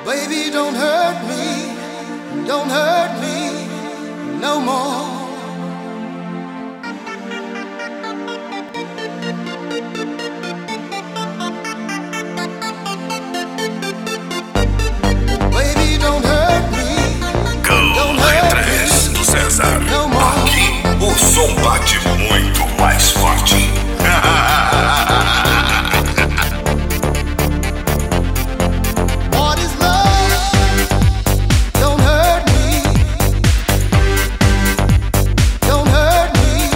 Baby, don't hurt me no more. Baby, don't hurt me. Go do César. No more. Aqui o som bate muito mais forte. What is love? Don't hurt me. Don't hurt me.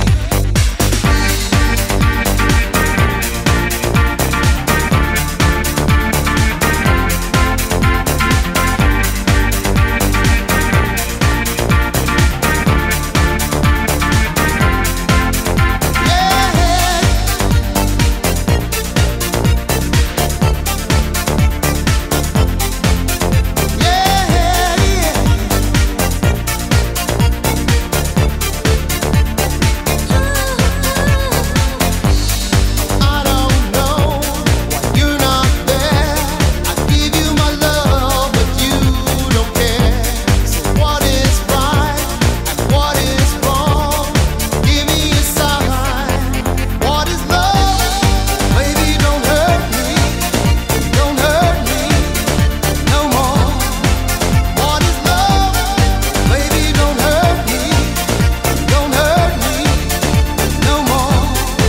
I don't know why you're not there. I give you my love, but you don't care. So what is right and what is wrong? Give me a sign. What is love? Baby, don't hurt me. Don't hurt me no more. What is love? Baby, don't hurt me. Don't hurt me no more.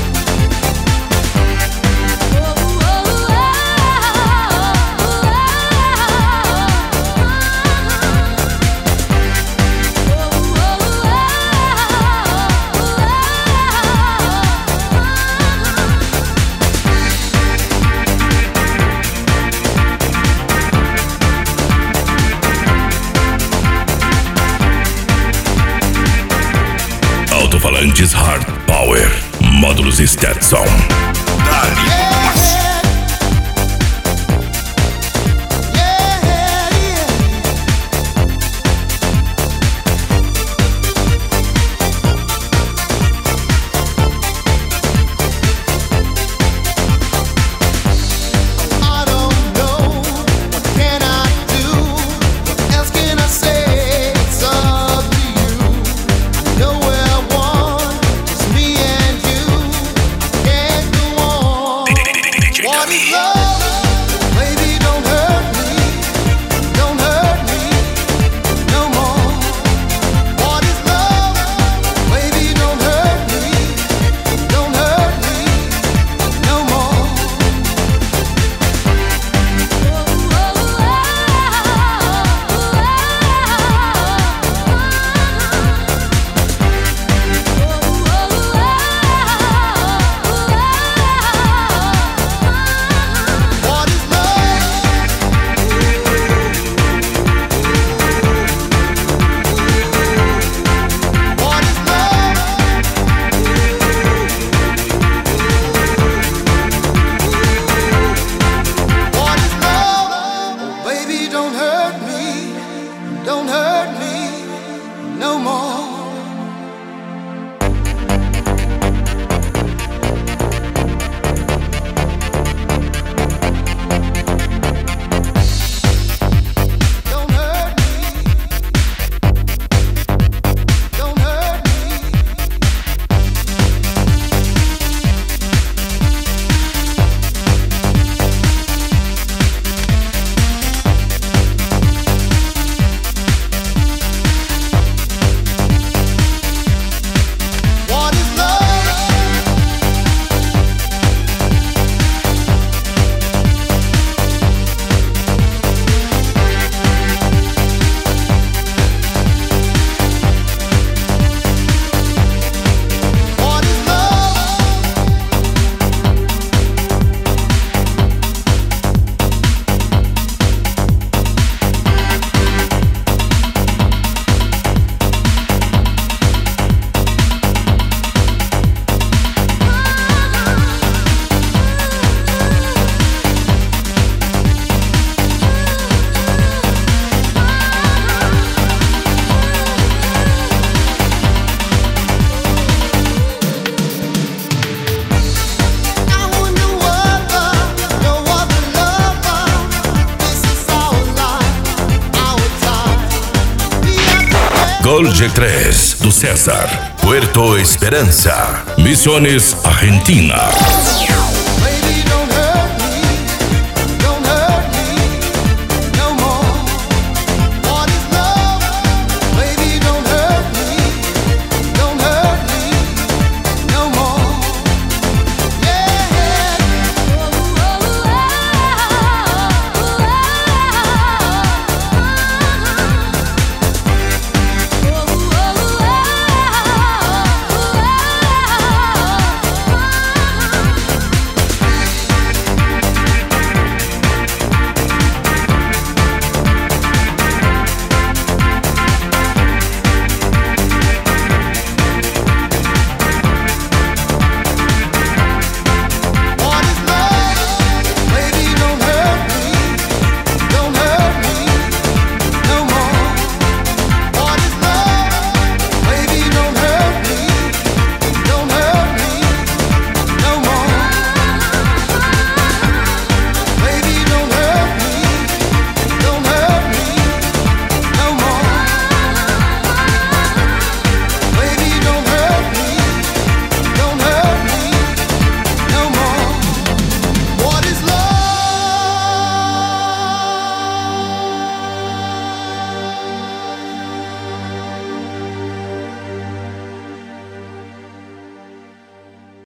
Alto-falantes Hard Power. Módulos Stetson. Dali Márcio. I don't know, what can I do? What else can I say? It's up to you. I know where I want, just me and you. I can't go on. Sol G3 do César, Puerto Esperança, Misiones, Argentina.